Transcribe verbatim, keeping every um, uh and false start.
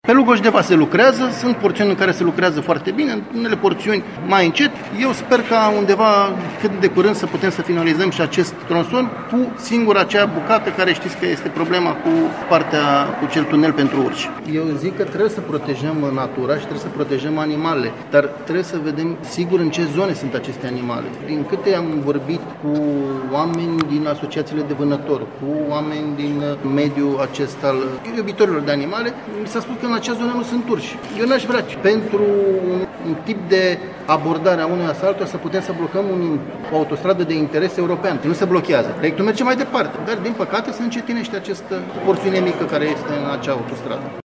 Pe Lugoș-Deva se lucrează, sunt porțiuni în care se lucrează foarte bine, în unele porțiuni mai încet. Eu sper ca undeva cât de curând să putem să finalizăm și acest tronson cu singura acea bucată care știți că este problema cu partea, cu cel tunel pentru urși. Eu zic că trebuie să protejăm natura și trebuie să protejăm animalele, dar trebuie să vedem sigur în ce zone sunt aceste animale. Din câte am vorbit cu oameni din asociațiile de vânători, cu oameni din mediul acesta al iubitorilor de animale, mi s-a spus că în acea zonă nu sunt urși. Eu n-aș vrea pentru un, un tip de abordare a unui asalt să putem să blocăm un, o autostradă de interes european. Nu se blochează. Proiectul merge mai departe, dar din păcate se încetinește această porțiune mică care este în acea autostradă.